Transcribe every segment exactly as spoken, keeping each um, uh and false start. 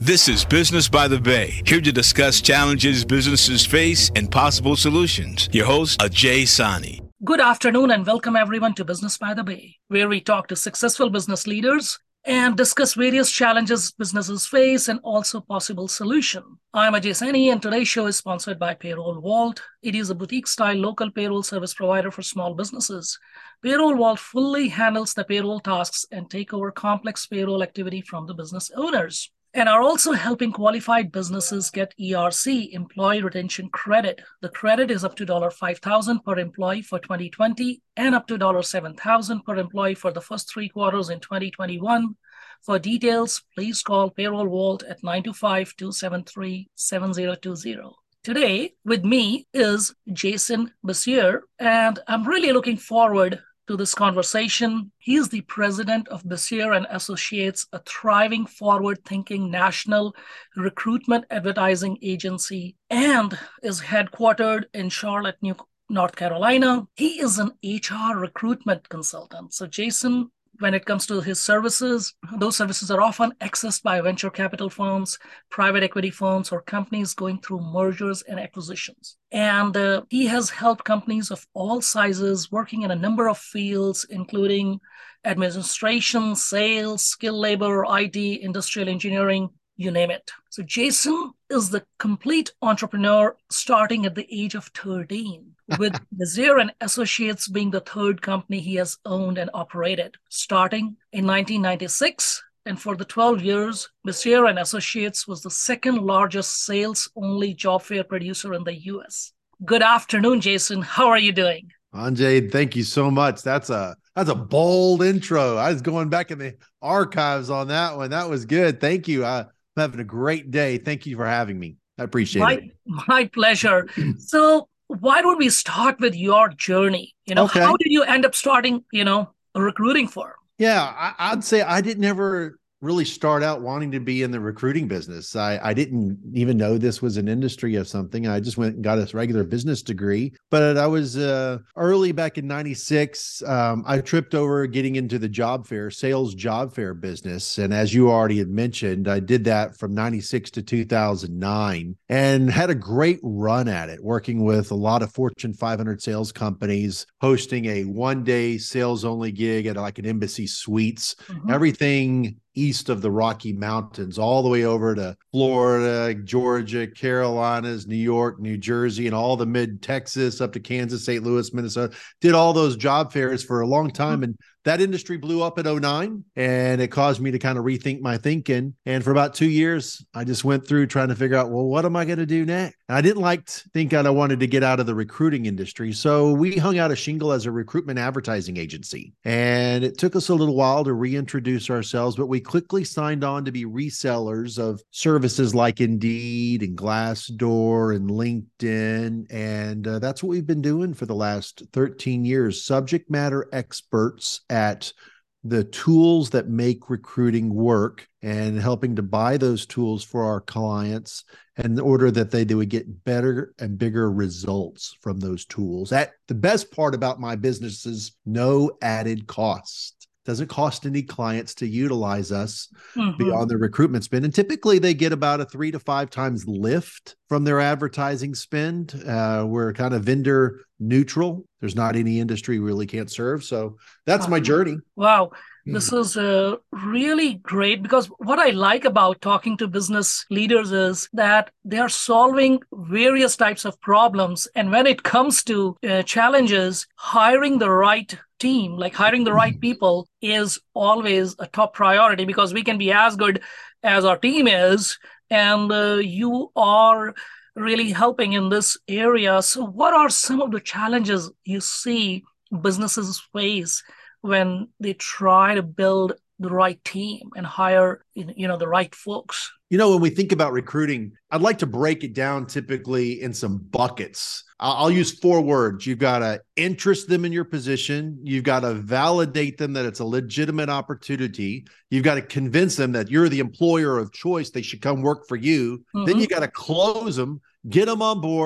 This is Business by the Bay, here to discuss challenges businesses face and possible solutions. Your host, Ajay Sani. Good afternoon and welcome everyone to Business by the Bay, where we talk to successful business leaders and discuss various challenges businesses face and also possible solution. I'm Ajay Sani and today's show is sponsored by Payroll Vault. It is a boutique-style local payroll service provider for small businesses. Payroll Vault fully handles the payroll tasks and take over complex payroll activity from the business owners, and are also helping qualified businesses get E R C, Employee Retention Credit. The credit is up to five thousand dollars per employee for twenty twenty and up to seven thousand dollars per employee for the first three quarters in twenty twenty-one. For details, please call Payroll Vault at nine two five, two seven three, seven zero two zero. Today with me is Jason Bessiere, and I'm really looking forward to this conversation. He is the president of Bessiere and Associates, a thriving, forward-thinking national recruitment advertising agency, and is headquartered in Charlotte, New North Carolina. He is an H R recruitment consultant. So Jason, when it comes to his services, those services are often accessed by venture capital firms, private equity firms, or companies going through mergers and acquisitions. And uh, he has helped companies of all sizes working in a number of fields, including administration, sales, skilled labor, I T, industrial engineering, you name it. So Jason is the complete entrepreneur starting at the age of thirteen, with Bessiere and Associates being the third company he has owned and operated, starting in nineteen ninety-six. And for the twelve years, Bessiere and Associates was the second largest sales-only job fair producer in the U S. Good afternoon, Jason. How are you doing? Anjay, thank you so much. That's a that's a bold intro. I was going back in the archives on that one. That was good. Thank you. I, I'm having a great day. Thank you for having me. I appreciate my, it. My pleasure. So why don't we start with your journey? You know, Okay. How did you end up starting, you know, a recruiting firm? Yeah, I, I'd say I didn't ever really start out wanting to be in the recruiting business. I, I didn't even know this was an industry of something. I just went and got a regular business degree. But I was uh, early back in ninety-six. Um, I tripped over getting into the job fair, sales job fair business. And as you already had mentioned, I did that from ninety-six to two thousand nine and had a great run at it, working with a lot of Fortune five hundred sales companies, hosting a one-day sales-only gig at like an Embassy Suites, mm-hmm. everything east of the Rocky Mountains, all the way over to Florida, Georgia, Carolinas, New York, New Jersey, and all the mid-Texas up to Kansas, Saint Louis, Minnesota. Did all those job fairs for a long time. And that industry blew up in oh nine, and it caused me to kind of rethink my thinking. And for about two years, I just went through trying to figure out, well, what am I going to do next? And I didn't like to think I wanted to get out of the recruiting industry. So we hung out a shingle as a recruitment advertising agency. And it took us a little while to reintroduce ourselves, but we quickly signed on to be resellers of services like Indeed and Glassdoor and LinkedIn. And uh, that's what we've been doing for the last thirteen years. Subject matter experts at the tools that make recruiting work and helping to buy those tools for our clients in order that they, they would get better and bigger results from those tools. At the best part about my business is no added cost. Doesn't cost any clients to utilize us mm-hmm. beyond the recruitment spend. And typically they get about a three to five times lift from their advertising spend. Uh, we're kind of vendor neutral. There's not any industry we really can't serve. So that's my journey. Wow. This is uh, really great, because what I like about talking to business leaders is that they are solving various types of problems. And when it comes to uh, challenges, hiring the right team, like hiring the right people, is always a top priority, because we can be as good as our team is. And uh, you are really helping in this area. So what are some of the challenges you see businesses face when they try to build the right team and hire, you know, the right folks? You know, when we think about recruiting, I'd like to break it down typically in some buckets. I'll use four words. You've got to interest them in your position. You've got to validate them that it's a legitimate opportunity. You've got to convince them that you're the employer of choice. They should come work for you. Mm-hmm. Then you got to close them, get them on board,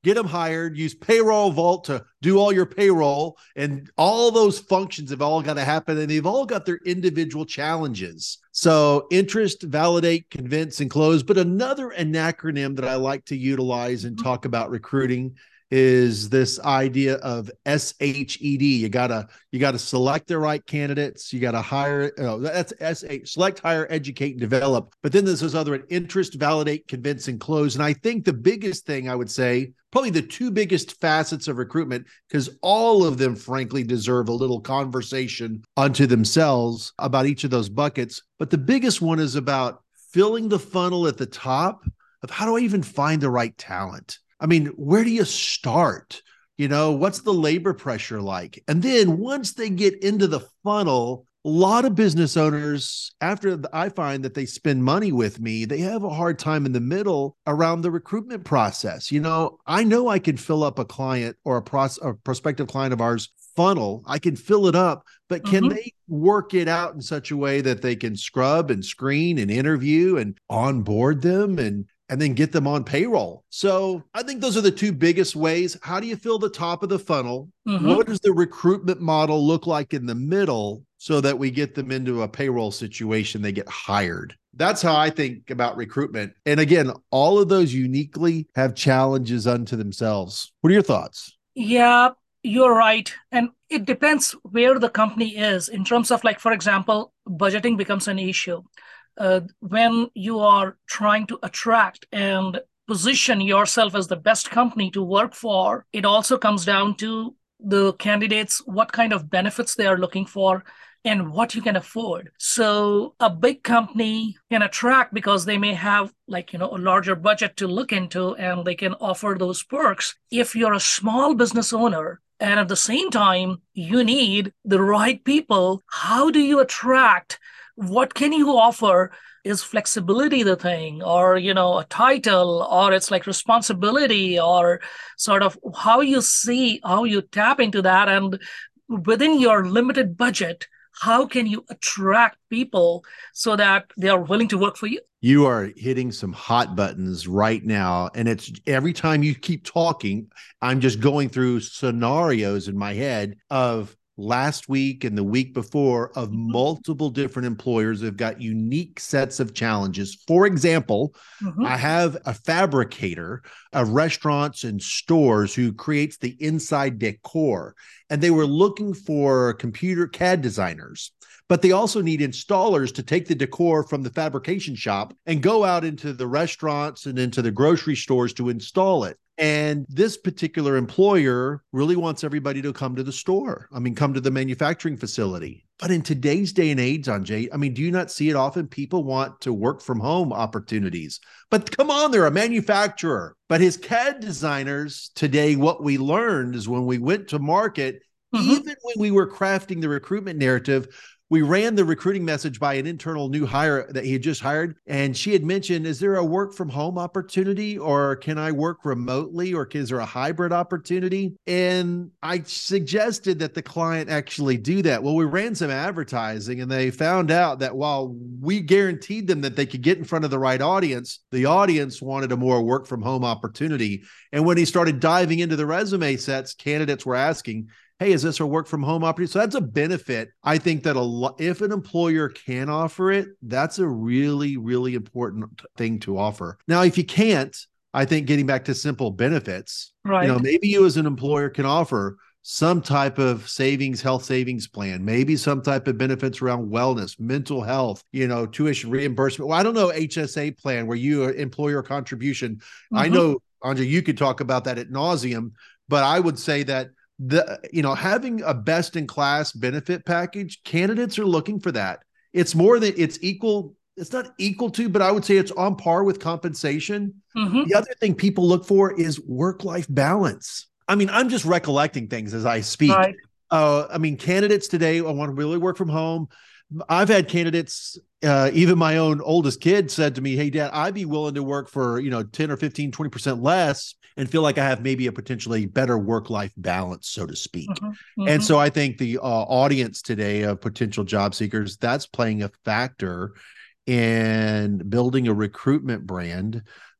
get them hired, use Payroll Vault to do all your payroll, and all those functions have all got to happen, and they've all got their individual challenges. So interest, validate, convince, and close. But another an acronym that I like to utilize and talk about recruiting is this idea of S H E D. You gotta you gotta select the right candidates. You gotta hire. Oh, that's S H. Select, hire, educate, and develop. But then there's this other one: interest, validate, convince, and close. And I think the biggest thing I would say, probably the two biggest facets of recruitment, because all of them, frankly, deserve a little conversation unto themselves about each of those buckets. But the biggest one is about filling the funnel at the top of how do I even find the right talent? I mean, where do you start? You know, what's the labor pressure like? And then once they get into the funnel, a lot of business owners, after I find that they spend money with me, they have a hard time in the middle around the recruitment process. You know, I know I can fill up a client or a, pros- a prospective client of ours funnel. I can fill it up, but can mm-hmm. they work it out in such a way that they can scrub and screen and interview and onboard them and and then get them on payroll? So I think those are the two biggest ways. How do you fill the top of the funnel? Mm-hmm. What does the recruitment model look like in the middle so that we get them into a payroll situation, they get hired? That's how I think about recruitment. And again, all of those uniquely have challenges unto themselves. What are your thoughts? Yeah, you're right. And it depends where the company is in terms of, like, for example, budgeting becomes an issue. Uh, when you are trying to attract and position yourself as the best company to work for, it also comes down to the candidates, what kind of benefits they are looking for and what you can afford. So a big company can attract because they may have, like, you know, a larger budget to look into, and they can offer those perks. If you're a small business owner and at the same time you need the right people, how do you attract? What can you offer? Is flexibility the thing, or, you know, a title, or it's like responsibility, or sort of how you see, how you tap into that? And within your limited budget, how can you attract people so that they are willing to work for you? You are hitting some hot buttons right now. And it's every time you keep talking, I'm just going through scenarios in my head of last week and the week before of multiple different employers that have got unique sets of challenges. For example, mm-hmm. I have a fabricator of restaurants and stores who creates the inside decor, and they were looking for computer C A D designers, but they also need installers to take the decor from the fabrication shop and go out into the restaurants and into the grocery stores to install it. And this particular employer really wants everybody to come to the store. I mean, come to the manufacturing facility. But in today's day and age, Anjay, I mean, do you not see it often? People want to work from home opportunities. But come on, they're a manufacturer. But his C A D designers today, what we learned is when we went to market, mm-hmm. even when we were crafting the recruitment narrative, we ran the recruiting message by an internal new hire that he had just hired. And she had mentioned, is there a work from home opportunity, or can I work remotely, or is there a hybrid opportunity? And I suggested that the client actually do that. Well, we ran some advertising, and they found out that while we guaranteed them that they could get in front of the right audience, the audience wanted a more work from home opportunity. And when he started diving into the resume sets, candidates were asking, hey, is this a work from home opportunity? So that's a benefit. I think that a lo- if an employer can offer it, that's a really, really important thing to offer. Now, if you can't, I think getting back to simple benefits, right. you know, maybe you as an employer can offer some type of savings, health savings plan, maybe some type of benefits around wellness, mental health, you know, tuition reimbursement. Well, I don't know, H S A plan where you employer contribution. Mm-hmm. I know, Anjay, you could talk about that ad nauseum, but I would say that the, you know, having a best in class benefit package, candidates are looking for that. It's more than it's equal. It's not equal to, but I would say it's on par with compensation. Mm-hmm. The other thing people look for is work-life balance. I mean, I'm just recollecting things as I speak. Right. Uh, I mean, candidates today, I want to really work from home. I've had candidates, uh, even my own oldest kid said to me, hey, Dad, I'd be willing to work for, you know, ten or fifteen, twenty percent less and feel like I have maybe a potentially better work-life balance, so to speak. Mm-hmm. Mm-hmm. And so I think the uh, audience today of potential job seekers, that's playing a factor in building a recruitment brand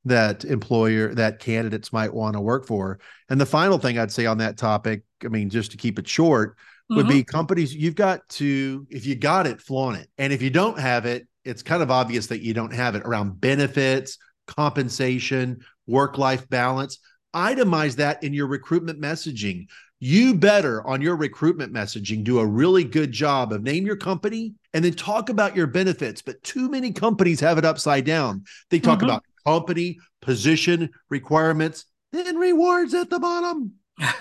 that employer, that candidates might want to work for. And the final thing I'd say on that topic, I mean, just to keep it short, would mm-hmm. be companies, you've got to, if you got it, flaunt it. And if you don't have it, it's kind of obvious that you don't have it around benefits, compensation, work-life balance. Itemize that in your recruitment messaging. You better, on your recruitment messaging, do a really good job of name your company and then talk about your benefits. But too many companies have it upside down. They talk mm-hmm. about company, position, requirements, then rewards at the bottom.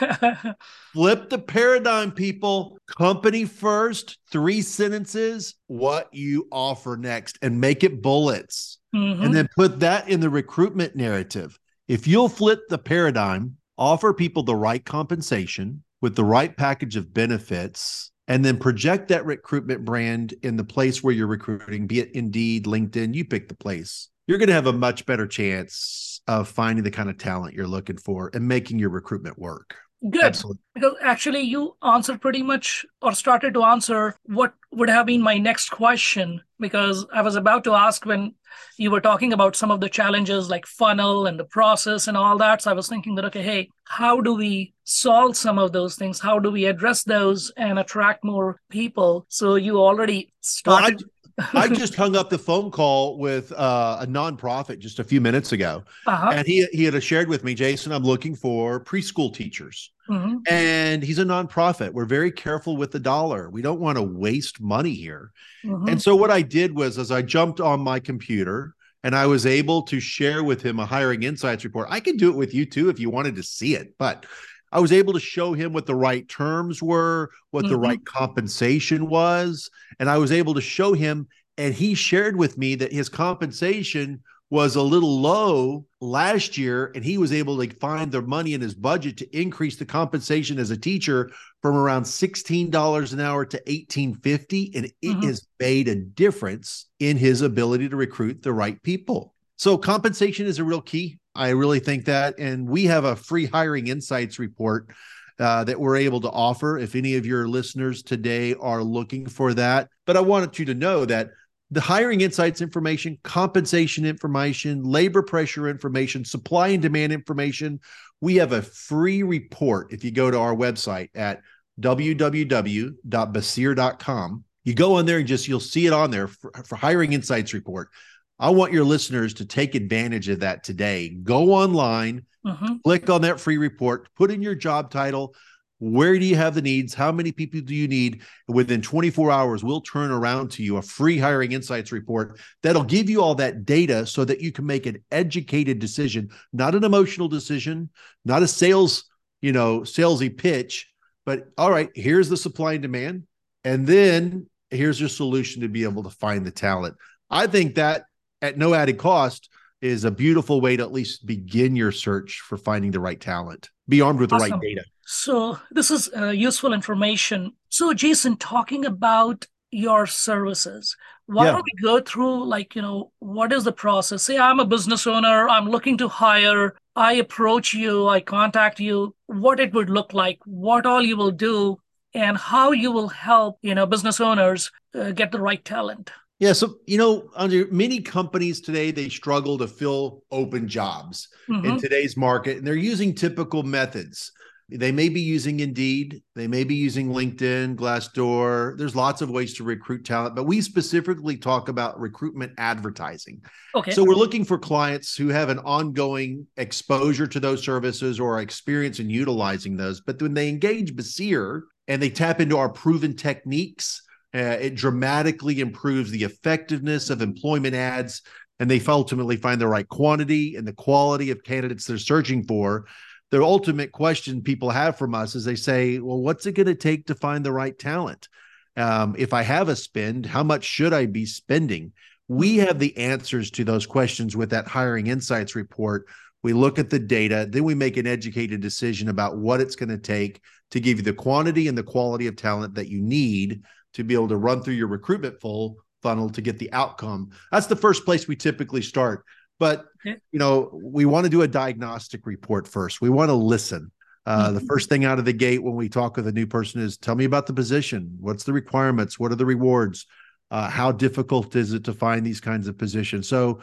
Flip the paradigm, people. Company first, three sentences, what you offer next, and make it bullets. Mm-hmm. And then put that in the recruitment narrative. If you'll flip the paradigm, offer people the right compensation with the right package of benefits, and then project that recruitment brand in the place where you're recruiting, be it Indeed, LinkedIn, you pick the place, you're going to have a much better chance of finding the kind of talent you're looking for and making your recruitment work. Good. Absolutely. Because actually you answered pretty much or started to answer what would have been my next question, because I was about to ask when you were talking about some of the challenges like funnel and the process and all that. So I was thinking that, okay, hey, how do we solve some of those things? How do we address those and attract more people? So you already started. Well, I just hung up the phone call with uh, a nonprofit just a few minutes ago. Uh-huh. And he, he had shared with me, Jason, I'm looking for preschool teachers. Mm-hmm. And he's a nonprofit. We're very careful with the dollar. We don't want to waste money here. Mm-hmm. And so what I did was, as I jumped on my computer and I was able to share with him a Hiring Insights report. I could do it with you too if you wanted to see it, but I was able to show him what the right terms were, what mm-hmm. the right compensation was. And I was able to show him, and he shared with me that his compensation was a little low last year, and he was able to find the money in his budget to increase the compensation as a teacher from around sixteen dollars an hour to eighteen fifty, and it mm-hmm. has made a difference in his ability to recruit the right people. So compensation is a real key. I really think that, and we have a free Hiring Insights report uh, that we're able to offer if any of your listeners today are looking for that. But I wanted you to know that the Hiring Insights information, compensation information, labor pressure information, supply and demand information, we have a free report. If you go to our website at w w w dot basir dot com, you go on there and just, you'll see it on there for, for Hiring Insights report. I want your listeners to take advantage of that today. Go online, mm-hmm. click on that free report, put in your job title. Where do you have the needs? How many people do you need? Within twenty-four hours, we'll turn around to you a free Hiring Insights report that'll give you all that data so that you can make an educated decision, not an emotional decision, not a sales, you know, salesy pitch, but all right, here's the supply and demand. And then here's your solution to be able to find the talent. I think that at no added cost is a beautiful way to at least begin your search for finding the right talent. Be armed with the awesome. right data. So this is uh, useful information. So Jason, talking about your services, why yeah. don't we go through, like, you know, what is the process? Say I'm a business owner, I'm looking to hire, I approach you, I contact you, what it would look like, what all you will do, and how you will help, you know, business owners uh, get the right talent. Yeah. So, you know, under many companies today, they struggle to fill open jobs mm-hmm. in today's market, and they're using typical methods. They may be using Indeed. They may be using LinkedIn, Glassdoor. There's lots of ways to recruit talent, but we specifically talk about recruitment advertising. Okay. So we're looking for clients who have an ongoing exposure to those services or experience in utilizing those. But when they engage Basir and they tap into our proven techniques, Uh, it dramatically improves the effectiveness of employment ads, and they ultimately find the right quantity and the quality of candidates they're searching for. The ultimate question people have from us is they say, well, what's it going to take to find the right talent? Um, if I have a spend, how much should I be spending? We have the answers to those questions with that Hiring Insights report. We look at the data, then we make an educated decision about what it's going to take to give you the quantity and the quality of talent that you need to be able to run through your recruitment full funnel to get the outcome. That's the first place we typically start. But, you know, we want to do a diagnostic report first. We want to listen. Uh, mm-hmm. The first thing out of the gate when we talk with a new person is, tell me about the position. What's the requirements? What are the rewards? Uh, how difficult is it to find these kinds of positions? So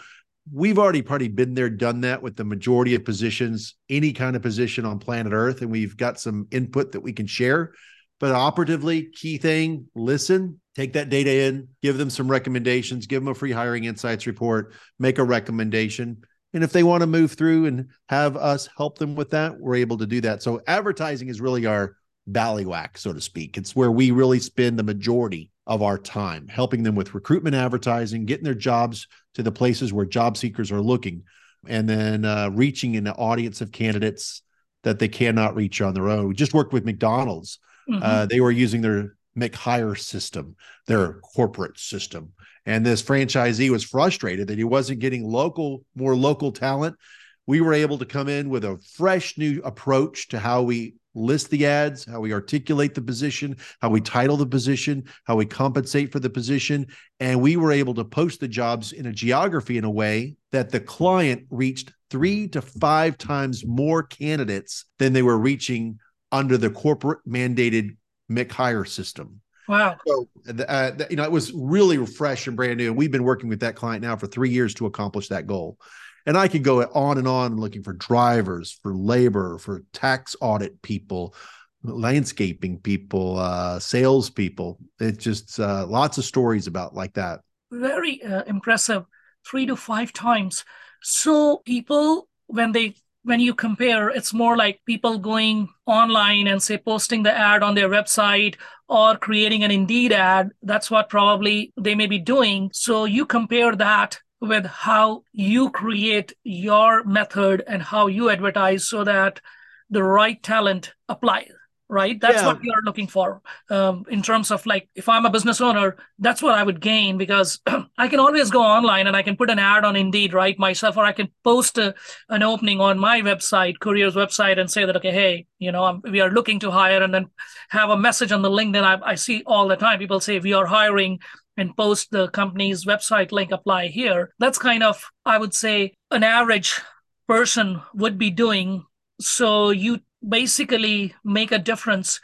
we've already probably been there, done that with the majority of positions, any kind of position on planet Earth. And we've got some input that we can share. But operatively, key thing, listen, take that data in, give them some recommendations, give them a free hiring insights report, make a recommendation. And if they want to move through and have us help them with that, we're able to do that. So advertising is really our ballywhack, so to speak. It's where we really spend the majority of our time, helping them with recruitment advertising, getting their jobs to the places where job seekers are looking, and then uh, reaching an audience of candidates that they cannot reach on their own. We just worked with McDonald's. Mm-hmm. Uh, they were using their McHire system, their corporate system. And this franchisee was frustrated that he wasn't getting local, more local talent. We were able to come in with a fresh new approach to how we list the ads, how we articulate the position, how we title the position, how we compensate for the position. And we were able to post the jobs in a geography in a way that the client reached three to five times more candidates than they were reaching under the corporate mandated McHire system. Wow. So, uh, you know, it was really fresh and brand new. And we've been working with that client now for three years to accomplish that goal. And I could go on and on looking for drivers, for labor, for tax audit people, landscaping people, uh, sales people. It's just uh, lots of stories about like that. Very uh, impressive. Three to five times. So people, when they when you compare, it's more like people going online and say posting the ad on their website or creating an Indeed ad. That's what probably they may be doing. So you compare that with how you create your method and how you advertise so that the right talent applies, right? That's yeah. what you're looking for um, in terms of like, if I'm a business owner, that's what I would gain because I can always go online and I can put an ad on Indeed, right, myself, or I can post a, an opening on my website, Careers website, and say that, okay, hey, you know, I'm, we are looking to hire, and then have a message on the LinkedIn. I, I see all the time people say we are hiring and post the company's website link, apply here. That's kind of, I would say, an average person would be doing. So you basically make a difference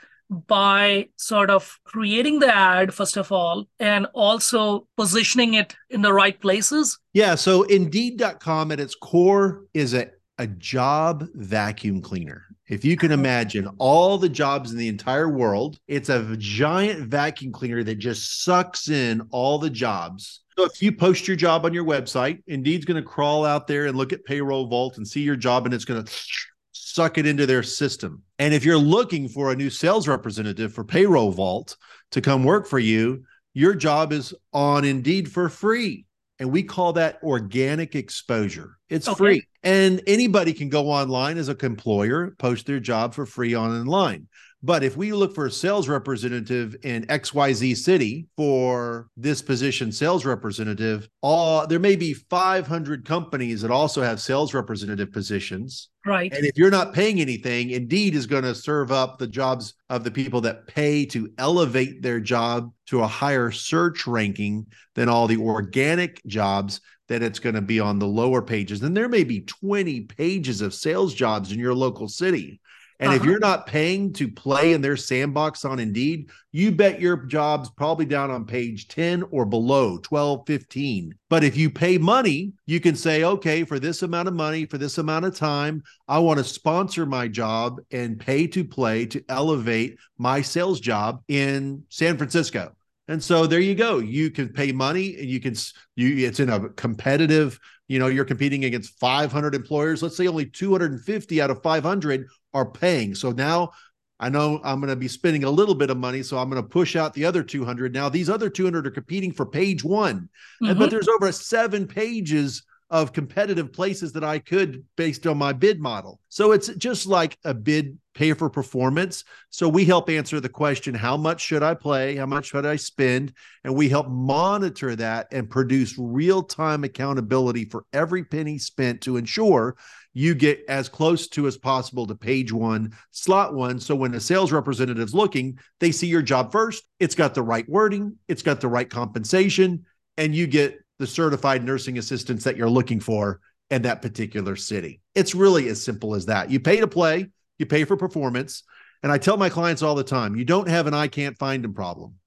by sort of creating the ad, first of all, and also positioning it in the right places. Yeah. So Indeed dot com at its core is a, a job vacuum cleaner. If you can imagine all the jobs in the entire world, it's a giant vacuum cleaner that just sucks in all the jobs. So if you post your job on your website, Indeed's going to crawl out there and look at Payroll Vault and see your job, and it's going to suck it into their system. And if you're looking for a new sales representative for Payroll Vault to come work for you, your job is on Indeed for free. And we call that organic exposure. It's okay. Free. And anybody can go online as an employer, post their job for free online. But if we look for a sales representative in X Y Z city for this position, sales representative, all, there may be five hundred companies that also have sales representative positions. Right. And if you're not paying anything, Indeed is going to serve up the jobs of the people that pay to elevate their job to a higher search ranking than all the organic jobs that it's going to be on the lower pages. And there may be twenty pages of sales jobs in your local city. And uh-huh. if you're not paying to play in their sandbox on Indeed, you bet your job's probably down on page ten or below, twelve, fifteen. But if you pay money, you can say, okay, for this amount of money, for this amount of time, I want to sponsor my job and pay to play to elevate my sales job in San Francisco. And so there you go. You can pay money and you can, you, it's in a competitive, you know, you're competing against five hundred employers. Let's say only two hundred fifty out of five hundred are paying. So now I know I'm going to be spending a little bit of money, so I'm going to push out the other two hundred. Now these other two hundred are competing for page one, mm-hmm. but there's over seven pages of competitive places that I could based on my bid model. So it's just like a bid pay for performance. So we help answer the question, how much should I play? How much should I spend? And we help monitor that and produce real-time accountability for every penny spent to ensure you get as close to as possible to page one, slot one. So when a sales representative's looking, they see your job first. It's got the right wording. It's got the right compensation, and you get the certified nursing assistants that you're looking for in that particular city. It's really as simple as that. You pay to play, you pay for performance. And I tell my clients all the time, you don't have an I can't find them problem.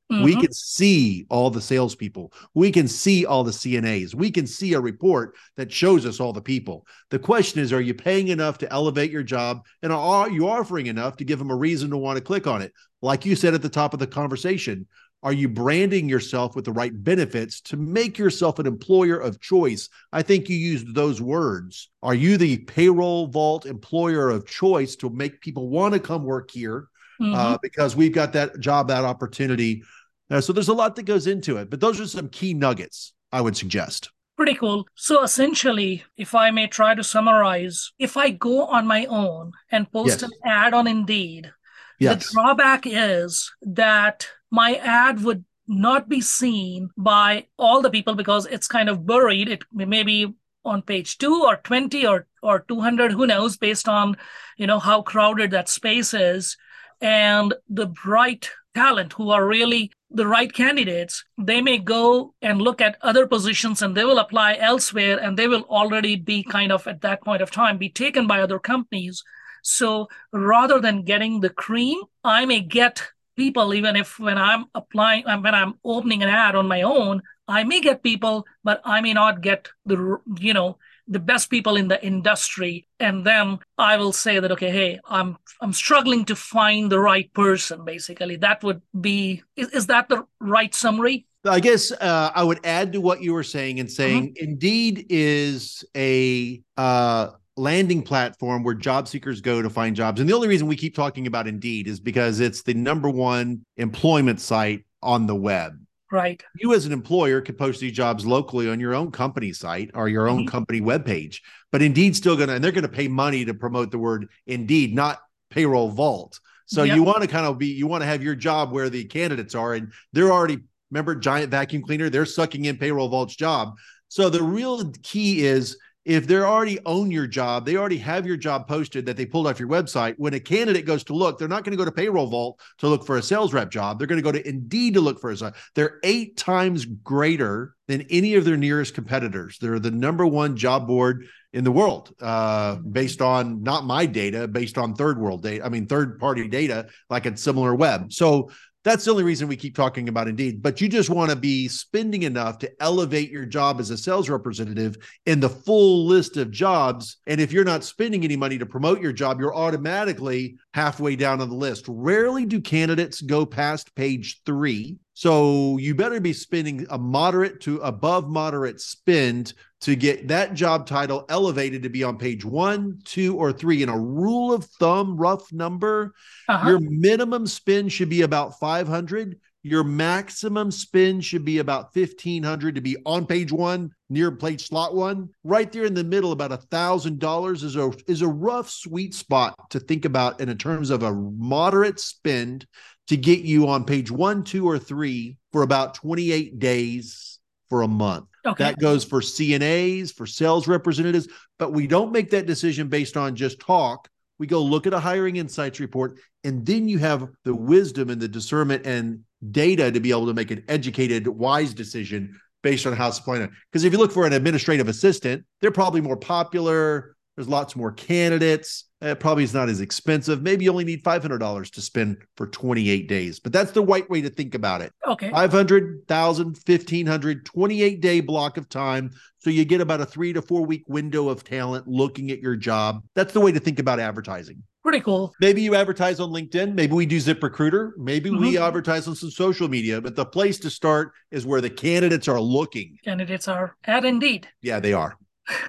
Mm-hmm. We can see all the salespeople. We can see all the C N As. We can see a report that shows us all the people. The question is, are you paying enough to elevate your job? And are you offering enough to give them a reason to want to click on it? Like you said at the top of the conversation, are you branding yourself with the right benefits to make yourself an employer of choice? I think you used those words. Are you the payroll vault employer of choice to make people want to come work here? Mm-hmm. Uh, because we've got that job, that opportunity. Uh, so there's a lot that goes into it, but those are some key nuggets I would suggest. Pretty cool. So essentially, if I may try to summarize, if I go on my own and post yes. an ad on Indeed, yes. the drawback is that my ad would not be seen by all the people because it's kind of buried. It may be on page two or twenty or, or two hundred, who knows, based on, you know, how crowded that space is. And the bright talent who are really the right candidates, they may go and look at other positions and they will apply elsewhere and they will already be kind of at that point of time be taken by other companies. So rather than getting the cream, I may get people, even if when I'm applying, when I'm opening an ad on my own, I may get people, but I may not get the, you know, the best people in the industry. And then I will say that, okay, hey, I'm I'm struggling to find the right person, basically. That would be, is, is that the right summary? I guess uh, I would add to what you were saying and saying mm-hmm. Indeed is a uh, landing platform where job seekers go to find jobs. And the only reason we keep talking about Indeed is because it's the number one employment site on the web. Right. You as an employer could post these jobs locally on your own company site or your own mm-hmm. company webpage, but Indeed's still going to, and they're going to pay money to promote the word Indeed, not Payroll Vault. So yep. you want to kind of be, you want to have your job where the candidates are, and they're already, remember Giant Vacuum Cleaner, they're sucking in Payroll Vault's job. So the real key is, if they already own your job, they already have your job posted that they pulled off your website. When a candidate goes to look, they're not going to go to Payroll Vault to look for a sales rep job. They're going to go to Indeed to look for a job. They're eight times greater than any of their nearest competitors. They're the number one job board in the world, uh, based on not my data, based on third world data. I mean, third party data, like a similar web. So that's the only reason we keep talking about Indeed, but you just want to be spending enough to elevate your job as a sales representative in the full list of jobs. And if you're not spending any money to promote your job, you're automatically halfway down on the list. Rarely do candidates go past page three. So you better be spending a moderate to above moderate spend to get that job title elevated to be on page one, two, or three. In a rule of thumb, rough number, uh-huh. your minimum spend should be about five hundred. Your maximum spend should be about fifteen hundred to be on page one, near page slot one. Right there in the middle, about one thousand dollars is a, is a rough sweet spot to think about in terms of a moderate spend to get you on page one, two, or three for about twenty-eight days for a month. Okay. That goes for C N As, for sales representatives, but we don't make that decision based on just talk. We go look at a hiring insights report, and then you have the wisdom and the discernment and data to be able to make an educated, wise decision based on how it's applying. Because if you look for an administrative assistant, they're probably more popular. There's lots more candidates. It probably is not as expensive. Maybe you only need five hundred dollars to spend for twenty-eight days, but that's the right way to think about it. Okay. five hundred, one thousand, fifteen hundred, twenty-eight day block of time. So you get about a three to four week window of talent looking at your job. That's the way to think about advertising. Pretty cool. Maybe you advertise on LinkedIn. Maybe we do ZipRecruiter. Maybe mm-hmm. we advertise on some social media, but the place to start is where the candidates are looking. Candidates are at Indeed. Yeah, they are.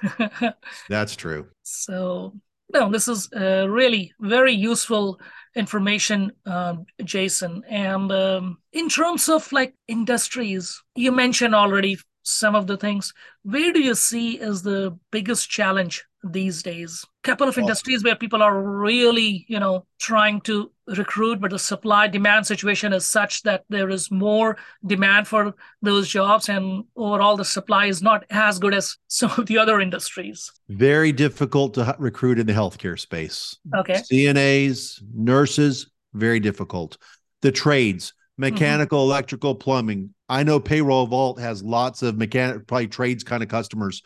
That's true. So, no, this is uh, really very useful information, um, Jason. And um, in terms of like industries, you mentioned already some of the things. Where do you see as the biggest challenge these days? Couple of industries where people are really, you know, trying to recruit, but the supply demand situation is such that there is more demand for those jobs, and overall the supply is not as good as some of the other industries. Very difficult to recruit in the healthcare space. Okay. C N As, nurses, very difficult. The trades, mechanical, mm-hmm. electrical, plumbing. I know Payroll Vault has lots of mechanic, probably trades kind of customers.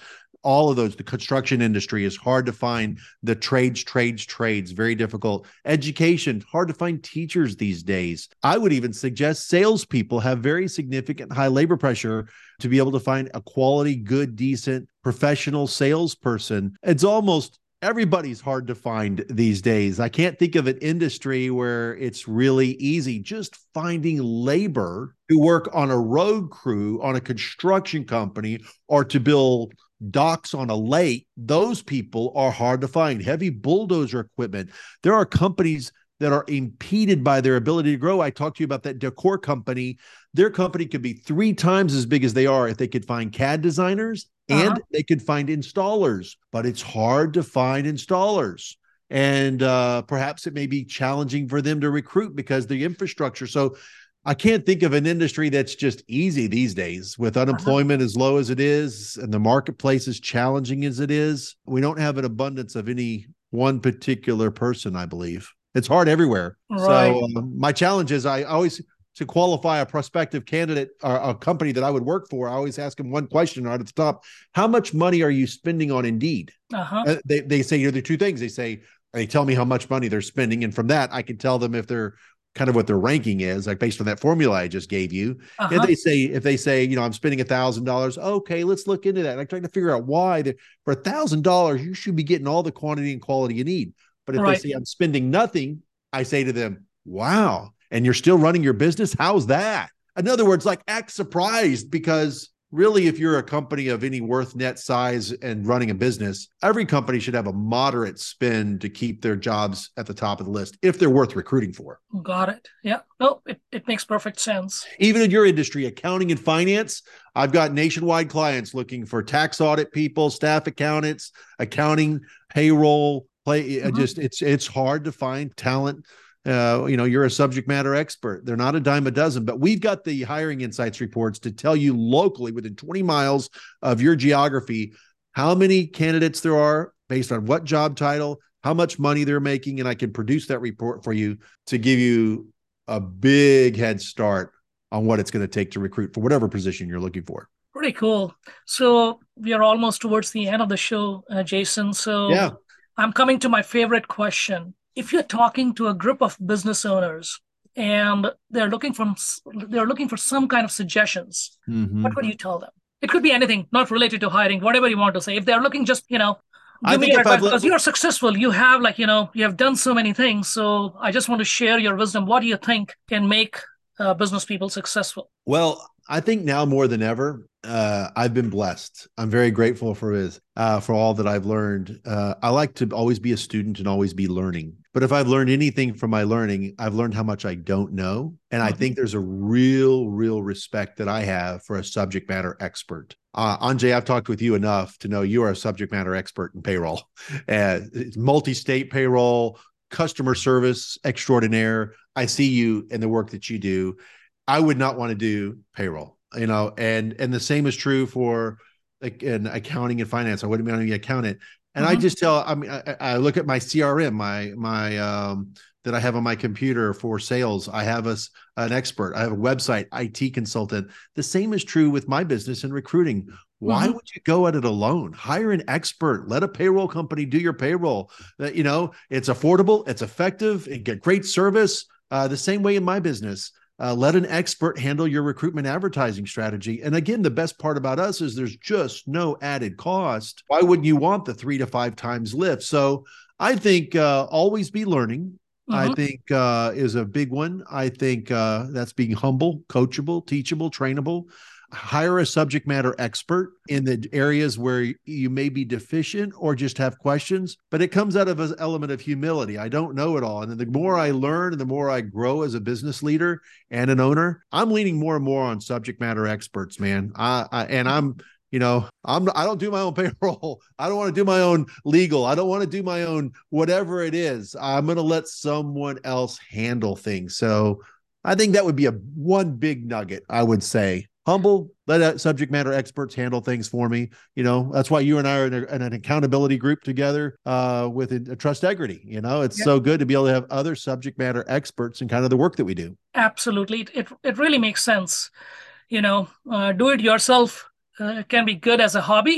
all of those. The construction industry is hard to find. The trades, trades, trades, very difficult. Education, hard to find teachers these days. I would even suggest salespeople have very significant high labor pressure to be able to find a quality, good, decent, professional salesperson. It's almost everybody's hard to find these days. I can't think of an industry where it's really easy. Just finding labor to work on a road crew, on a construction company, or to build docks on a lake, those people are hard to find. Heavy bulldozer equipment. There are companies that are impeded by their ability to grow. I talked to you about that decor company. Their company could be three times as big as they are if they could find C A D designers and uh-huh. they could find installers, but it's hard to find installers. And uh, perhaps it may be challenging for them to recruit because the infrastructure. So I can't think of an industry that's just easy these days with unemployment uh-huh. as low as it is and the marketplace as challenging as it is. We don't have an abundance of any one particular person, I believe. It's hard everywhere. Right. So um, my challenge is I always, to qualify a prospective candidate or a company that I would work for, I always ask them one question right at the top. How much money are you spending on Indeed? Uh-huh. Uh, they, they say, you know, the two things. They say, they tell me how much money they're spending. And from that, I can tell them if they're kind of what their ranking is, like based on that formula I just gave you. Uh-huh. If they say, if they say, you know, I'm spending a thousand dollars, okay, let's look into that. And I'm trying to figure out why that for a thousand dollars, you should be getting all the quantity and quality you need. But if right. they say I'm spending nothing, I say to them, wow, and you're still running your business? How's that? In other words, like act surprised, because really, if you're a company of any worth net size and running a business, every company should have a moderate spend to keep their jobs at the top of the list if they're worth recruiting for. Got it. Yeah. No, it, it makes perfect sense. Even in your industry, accounting and finance, I've got nationwide clients looking for tax audit people, staff accountants, accounting, payroll, play. Mm-hmm. Just it's it's hard to find talent. Uh, you know, you're a subject matter expert. They're not a dime a dozen, but we've got the hiring insights reports to tell you locally within twenty miles of your geography, how many candidates there are based on what job title, how much money they're making. And I can produce that report for you to give you a big head start on what it's going to take to recruit for whatever position you're looking for. Pretty cool. So we are almost towards the end of the show, uh, Jason. So yeah. I'm coming to my favorite question. If you're talking to a group of business owners and they're looking from they're looking for some kind of suggestions, mm-hmm. what would you tell them? It could be anything, not related to hiring, whatever you want to say. If they're looking just, you know, give me your advice because you're successful. You have like, you know, you have done so many things. So I just want to share your wisdom. What do you think can make uh, business people successful? Well, I think now more than ever, uh, I've been blessed. I'm very grateful for his, uh, for all that I've learned. Uh, I like to always be a student and always be learning. But if I've learned anything from my learning, I've learned how much I don't know. And I think there's a real, real respect that I have for a subject matter expert. Uh, Anjay, I've talked with you enough to know you are a subject matter expert in payroll. Uh, it's multi-state payroll, customer service extraordinaire. I see you in the work that you do. I would not want to do payroll, you know, and and the same is true for like in accounting and finance. I wouldn't want to be an accountant. And mm-hmm. I just tell, I mean, I, I look at my C R M, my, my, um, that I have on my computer for sales. I have a, an expert. I have a website, I T consultant. The same is true with my business and recruiting. Why mm-hmm. would you go at it alone? Hire an expert. Let a payroll company do your payroll. Uh, you know, it's affordable. It's effective. It get great service. Uh, the same way in my business. Uh, let an expert handle your recruitment advertising strategy. And again, the best part about us is there's just no added cost. Why wouldn't you want the three to five times lift? So I think uh, always be learning, mm-hmm. I think uh, is a big one. I think uh, that's being humble, coachable, teachable, trainable. Hire a subject matter expert in the areas where you may be deficient or just have questions, but it comes out of an element of humility. I don't know it all. And the more I learn and the more I grow as a business leader and an owner, I'm leaning more and more on subject matter experts, man. I, I and I'm, you know, I'm, I don't do my own payroll. I don't want to do my own legal. I don't want to do my own, whatever it is. I'm going to let someone else handle things. So I think that would be a one big nugget, I would say. Humble, let subject matter experts handle things for me. You know, that's why you and I are in, a, in an accountability group together uh, with a, a Trustegrity. You know, it's yep. so good to be able to have other subject matter experts in kind of the work that we do. Absolutely. It, it really makes sense. You know, uh, do it yourself uh, can be good as a hobby.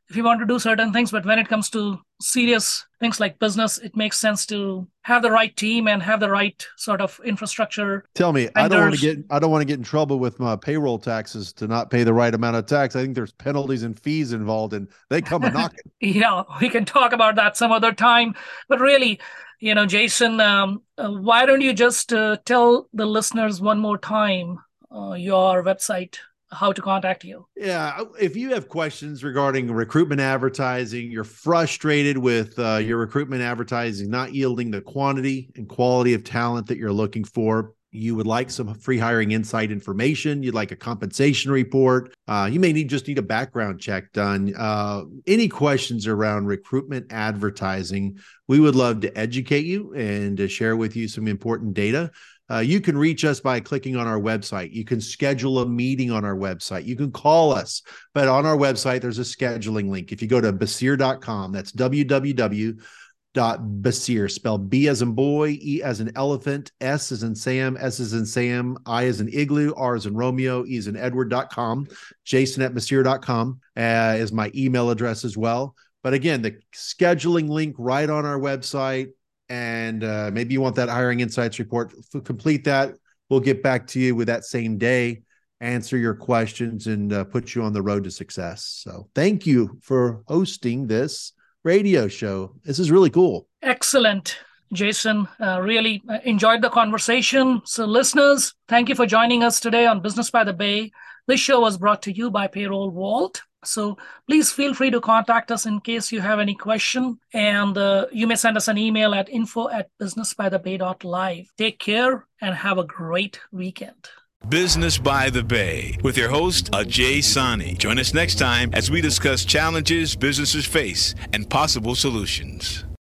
if you want to do certain things, but when it comes to serious things like business, it makes sense to have the right team and have the right sort of infrastructure. Tell me, I don't want to get I don't want to get in trouble with my payroll taxes to not pay the right amount of tax. I think there's penalties and fees involved, and they come a knocking. Yeah, we can talk about that some other time. But really, you know, Jason, um, uh, why don't you just uh, tell the listeners one more time uh, your website, how to contact you? Yeah. If you have questions regarding recruitment advertising, you're frustrated with uh, your recruitment advertising not yielding the quantity and quality of talent that you're looking for, you would like some free hiring insight information, you'd like a compensation report, uh, you may need just need a background check done. Uh, any questions around recruitment advertising, we would love to educate you and to share with you some important data. Uh, you can reach us by clicking on our website. You can schedule a meeting on our website. You can call us, but on our website, there's a scheduling link. If you go to basir dot com, that's w w w dot basir, spelled B as in boy, E as in elephant, S as in Sam, S as in Sam, I as in igloo, R as in Romeo, E as in Edward dot com. Jason at basir dot com uh, is my email address as well. But again, the scheduling link right on our website. And uh, maybe you want that hiring insights report. F- complete that. We'll get back to you with that same day, answer your questions, and uh, put you on the road to success. So thank you for hosting this radio show. This is really cool. Excellent, Jason. Uh, really enjoyed the conversation. So listeners, thank you for joining us today on Business by the Bay. This show was brought to you by Payroll Vault. So please feel free to contact us in case you have any question. And uh, you may send us an email at info at business by the bay dot live. Take care and have a great weekend. Business by the Bay with your host, Ajay Sani. Join us next time as we discuss challenges businesses face and possible solutions.